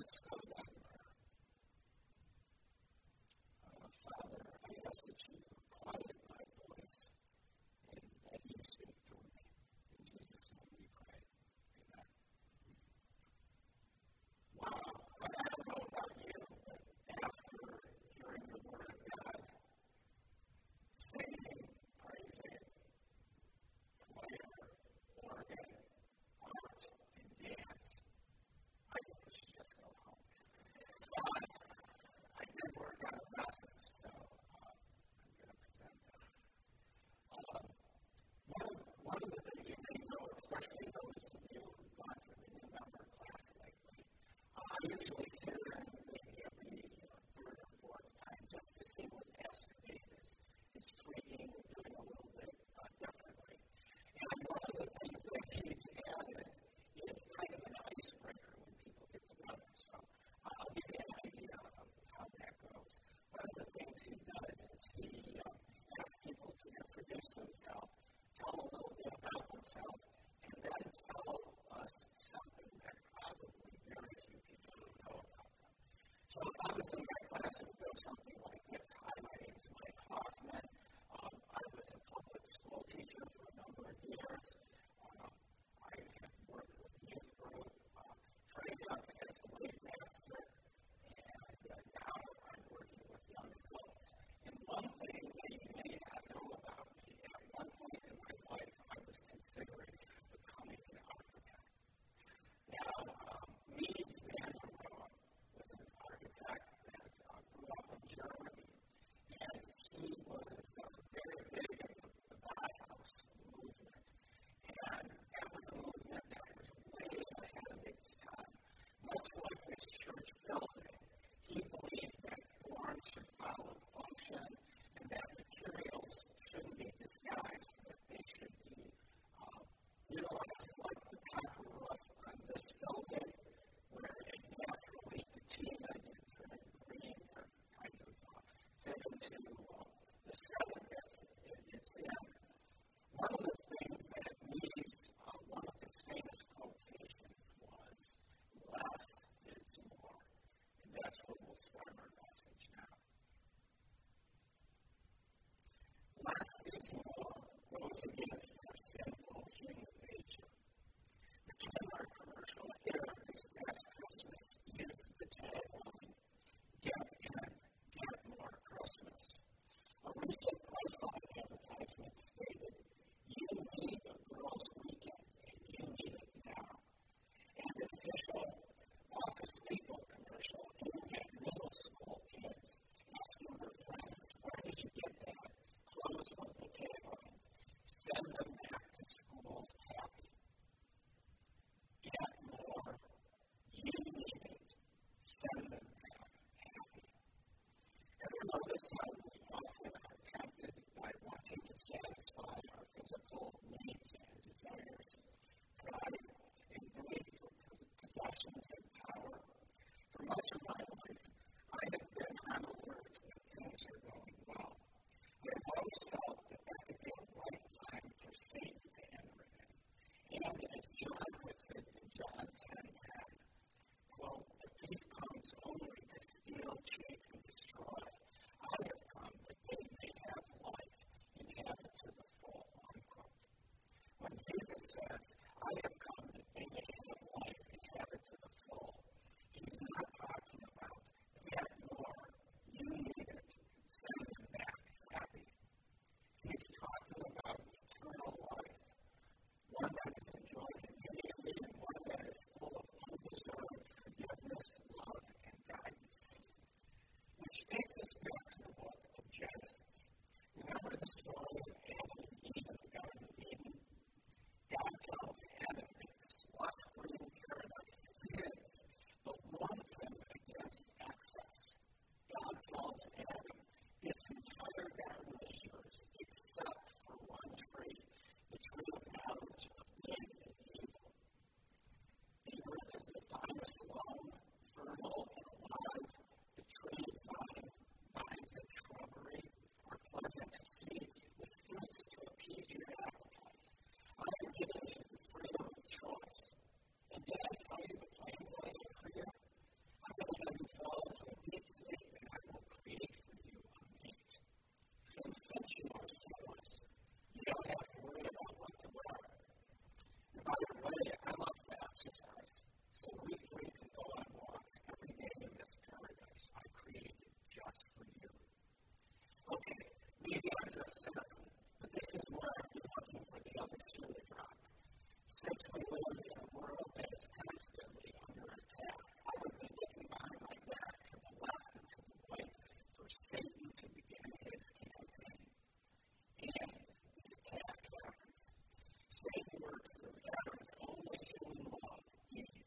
Let's go to that in prayer. Father, I ask that you quiet my voice and that you speak through me. In Jesus' name we pray. Amen. Wow. I don't know about you, but after hearing the Word of God, singing, praising, choir, organ, art, and dance, I think we should just go home. I did work on a message, so I'm going to present that. One of the things you may know, especially those of you who've gone through the new member class lately, I usually sit in maybe every third or fourth time just to see what Pastor Dave is tweaking, doing a little bit differently. And one of the things that he's added is kind of an icebreaker when people get together. So I'll give you an idea of how that goes. One of the things he does is he asks people to introduce themselves, tell a little bit about themselves, and then tell us something that probably very few people know about them. So if I was in my class, it would go something like this. Hi, my name is Mike Hoffman. I was a public school teacher for a number of years. I have worked with youth group, trained up as a lead pastor, and now I'm working with young adults. And one thing that you may not know about me, at one point in my life, I was considering becoming an architect. Now, Mies van der Rohe was an architect that grew up in Germany, and he was very big in the Bauhaus movement. And that was a movement that was way ahead of its time. Much like this church building, he believed that form should follow function and that materials shouldn't be disguised, that they should be utilized like the copper roof on this building, where it naturally patinaed and turned green to kind of fit into the setting it's in. One of the things that Mies, one of his famous quotations was, less is more. And that's where we'll start our message now. Less is more goes against our sinful human nature. The Kmart commercial here this past Christmas used the tagline, "Get in, get more Christmas." A recent Priceline advertisement stated, "You need a girls' weekend, and you need it now." And an official Office Depot commercial aimed at middle school kids asking their friends, "Where did you get that?" closed with the tagline, "Send them back to school happy." Get more. You need it. Send them back happy. Ever notice how we often are tempted by wanting to satisfy our physical needs and desires, pride, and greed for possessions and power? For much of my life, I have been on alert when things are going well. I have always felt that could be a right time for Satan to enter in. And as John puts it in John 10:10, quote, "The thief comes only to steal, cheat, and destroy. I have come that they may have life and have it to the full," unquote. When Jesus says, "I have come that they may have life and have it to the full," he's not talking about get more, you need it, send them back happy. He's talking about eternal life, one that is enjoyed immediately and one that is full of undeserved forgiveness, love, and guidance. Which takes us back to the book of Genesis. Remember the story of Adam and Eve in the Garden of Eden? God tells Satan works through Adam's only human love, Eve,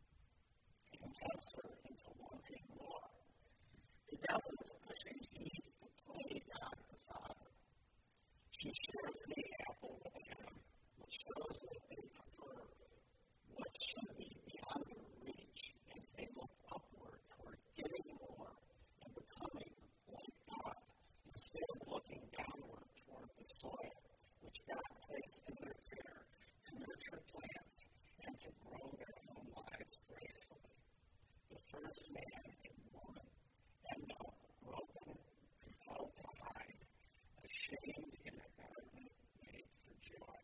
and tempts her into wanting more. The devil is pushing Eve to play God the Father. She shares the apple with Adam, which shows that they prefer what should be beyond their reach as they look upward toward getting more and becoming like God, instead of looking downward toward the soil, which God placed in their care to nurture plants and to grow their own lives gracefully. The first man and woman end up broken, compelled to hide, ashamed in a garden made for joy.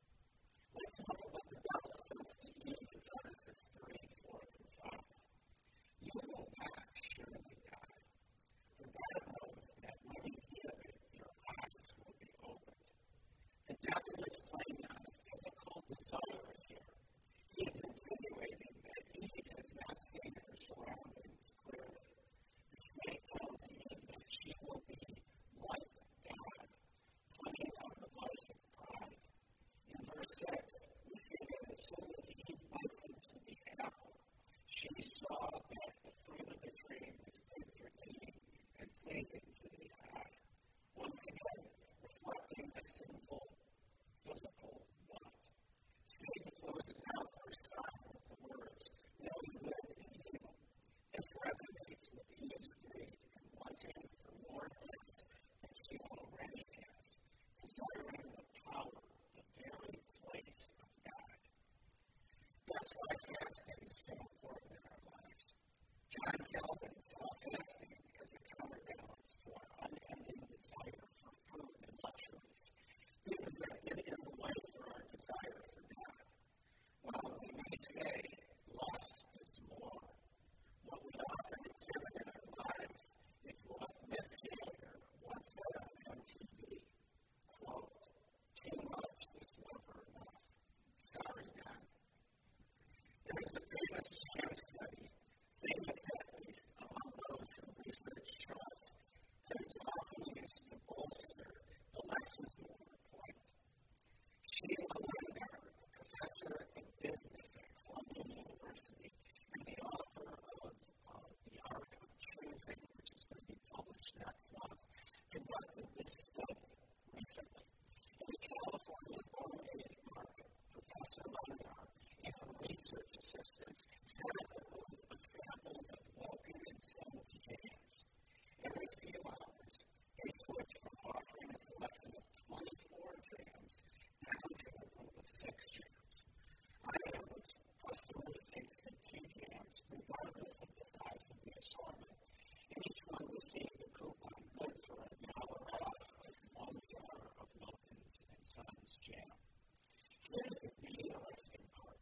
Let's talk about the devil says to Eve in Genesis 3:4-5. You will not surely die, for God knows that when you eat of it, your eyes will be opened. The devil is playing on a physical desire here. He is insinuating that Eve has not seen her surroundings clearly. The snake tells Eve that she will be like God, playing on the voice of pride. In verse 6, we see that as soon as Eve bites into the apple, she saw that the fruit of the tree was good for eating and pleasing to the eye. Once again, reflecting the sinful physical want. Satan closes out verse 5 with the words, knowing good and evil. This resonates with Eve's greed and wanting for more gifts than she already has, desiring the power, the very place of God. That's why fasting is so important in our lives. John Calvin saw fasting as a counterbalance to our unending desire for food and luxuries, things that get in the way for our desire for God. While we may say less is more, what we often exhibit in our lives is what Mick Jagger once said on MTV, quote, too much is never enough. Sorry, Don. There is a famous jam study, famous at least among those who research trust, that is often used to bolster the lessons more point. Sheila Lundar, professor of business at Columbia University and the author of The Art of Choosing, which is going to be published next month, conducted this study recently. In the California gourmet market, Professor Lundar and her research assistants set up a booth of samples of Wilkin and Sons jams. Every few hours, they switch from offering a selection of 24 jams down to a group of 6 jams. On average, customers tasted 2 jams regardless of the size of the assortment, and each one received a coupon good for $1 off of 1 jar of Wilkins and Sons jam. Here's the interesting part.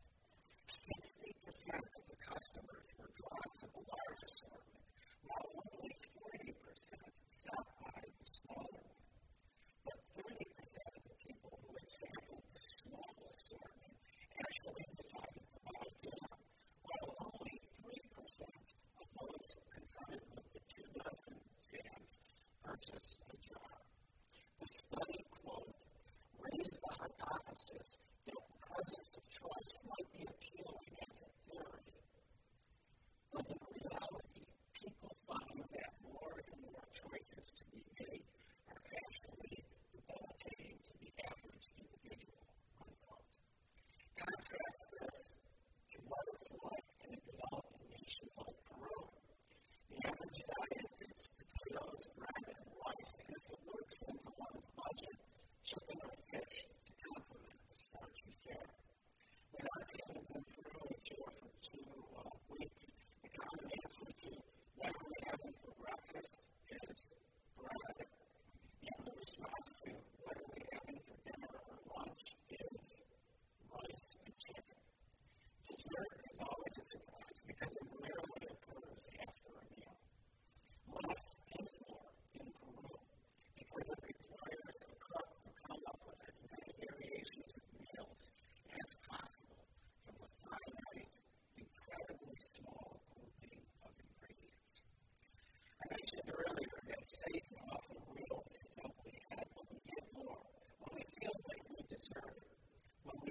60% of the customers were drawn to the large assortment, while only 40% stopped by the smaller one. But 30% of the people who had sampled the small assortment actually decided to buy jam, while only 3% of those confronted with the 2 dozen jams purchased a jar. The study, quote, raised the hypothesis that the presence of choice might be appealing as a theory, but in reality, people find that more and more choices to be made are actually debilitating to the average individual, unquote. Contrast this to what it's like in a developing nation like Peru. The average diet is potatoes, bread, and rice, and if it works into one's budget, chicken or fish to complement the starchy fare. When our team is in Peru each year for 2 weeks, the common answer to what are we having for breakfast is bread, and the response to what are we having for dinner or lunch is rice and chicken. Dessert is always a surprise because it rarely occurs after a meal. Less is more in Peru because it requires a cook to come up with as many variations of meals as possible from a finite, incredibly small grouping of ingredients. I mentioned earlier that Satan often reels his ugly head when we get more, when we feel like we deserve it, when we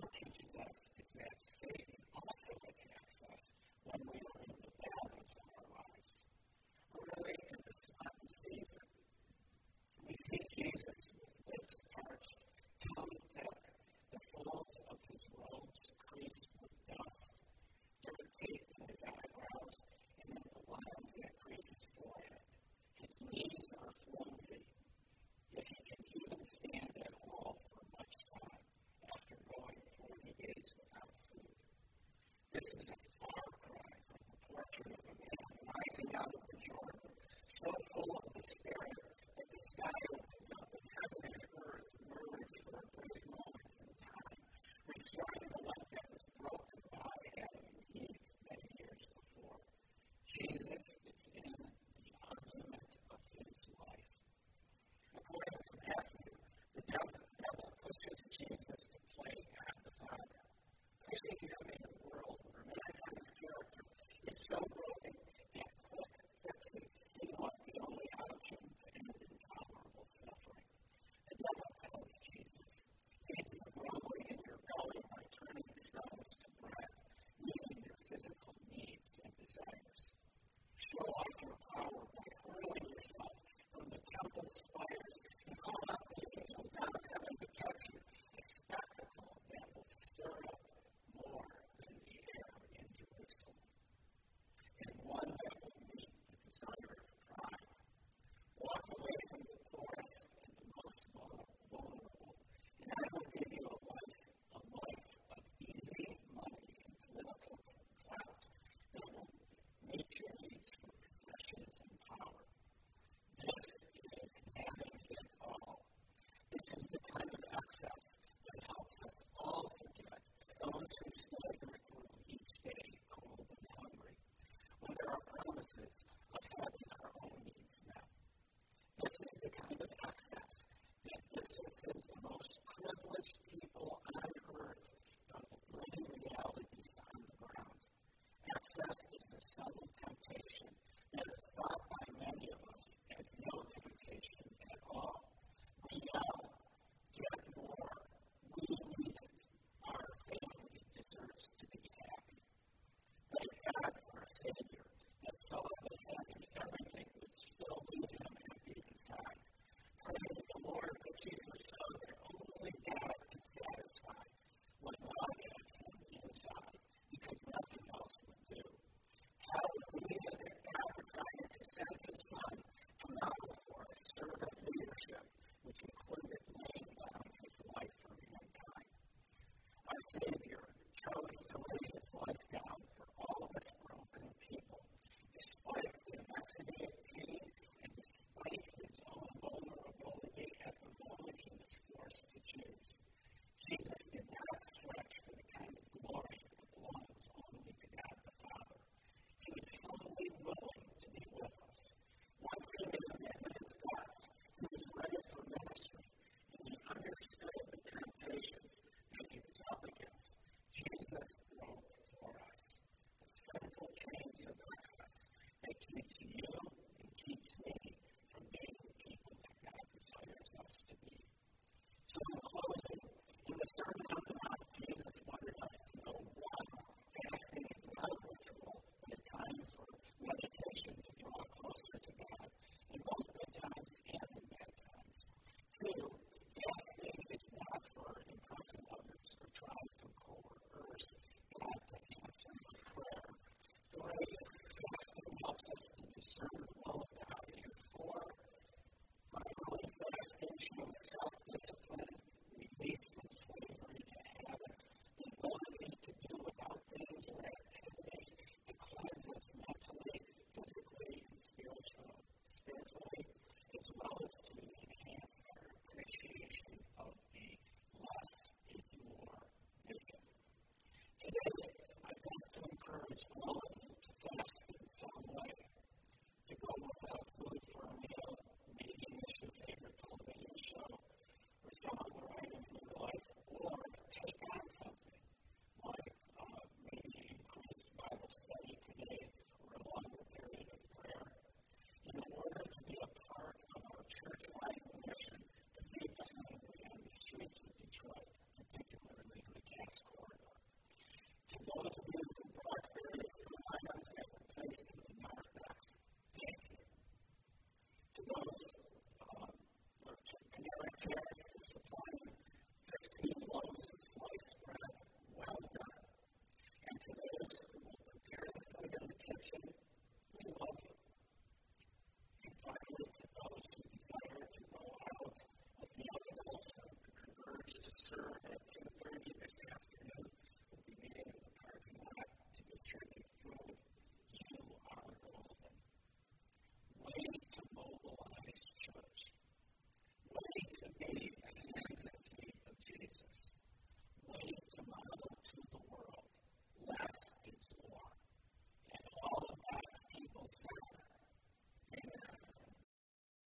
teaches us is that Satan also attacks us when we are in the valleys of our lives. Early in the sun season, we see Jesus with lips parched, tongue thick, the folds of his robes creased with dust, dirt caked in his eyebrows, and in the lines that crease his forehead. His knees are flimsy, if he can even stand at all for much time after going 40 days without food. This is a far cry from the portrait of a man rising out of the Jordan, so full of the Spirit that the sky opens up and heaven and earth merge for a brief moment in time, restoring the life that was broken by Adam and Eve many years before. Jesus is in the argument of his life. According to Matthew, the devil pushes Jesus to play God the Father, pushing him in a world where mankind's character is so broken that quick fixes seem like the only option to end intolerable suffering. The devil tells Jesus, "He's grumbling in your belly by turning stones to bread, meeting your physical needs and desires. Show off your power by hurling yourself from the temple spires and call out the angels out of heaven to catch you, a spectacle that will stir up more than the air in Jerusalem, and one that will meet the desire of pride. Walk away from the poorest and the most vulnerable, and I will give you a life of easy money and political clout that will meet your needs for possessions and power. This is having it all. This is the kind of excess that helps us all forget those who stagger through each day cold and hungry, when there are promises of having our own needs met. This is the kind of excess that distances the most privileged people on earth from the gritty realities on the ground. Excess is the subtle temptation that is thought by many of us as no temptation at all. We yell, "Get more. We need it. Our family deserves to be happy." Thank God for a Savior that saw that having everything would still leave him empty inside. Praise the Lord that Jesus saw that only God could satisfy what God had him inside, because nothing else would do. Hallelujah that God decided to send his Son to model for us servant leadership, which included laying down his life for mankind. Our Savior chose to lay his life down for all of us broken people, despite the immensity of pain and despite his own vulnerability at the moment he was forced to choose. Jesus did not stretch for the kind of glory that belongs only to God the Father. He was humbly willing to be with us. Once he knew that in his death, he was ready for ministry, and he understood the temptations that he was up against. Jesus broke for us the sinful chains of excess that keeps you and keeps me from being the people that God desires us to be. So in closing, in the Sermon on the Mount, Jesus wanted us to know, one, fasting is not a ritual, but a time for meditation to draw closer to God in both good times and in bad times. Two, fasting is not for impressing others or trying to coerce God to answer your prayer. Three, fasting helps us to discern the will of God. And four, finally, fasting shows self-discipline, release from slavery to habit, the ability to do without things or activities, to cleanse us mentally, physically, and spiritually, as well as to enhance our appreciation of the less is more vision. Today, I'd like to encourage all of you to fast in some way, to go without food for a meal, maybe miss your favorite television show, or some other item in your life, or take on something, like maybe increase Bible study today, or a longer period of prayer, in order to be a part of our church-wide mission to feed the hungry on the streets of Detroit, particularly in the Catskills. nice to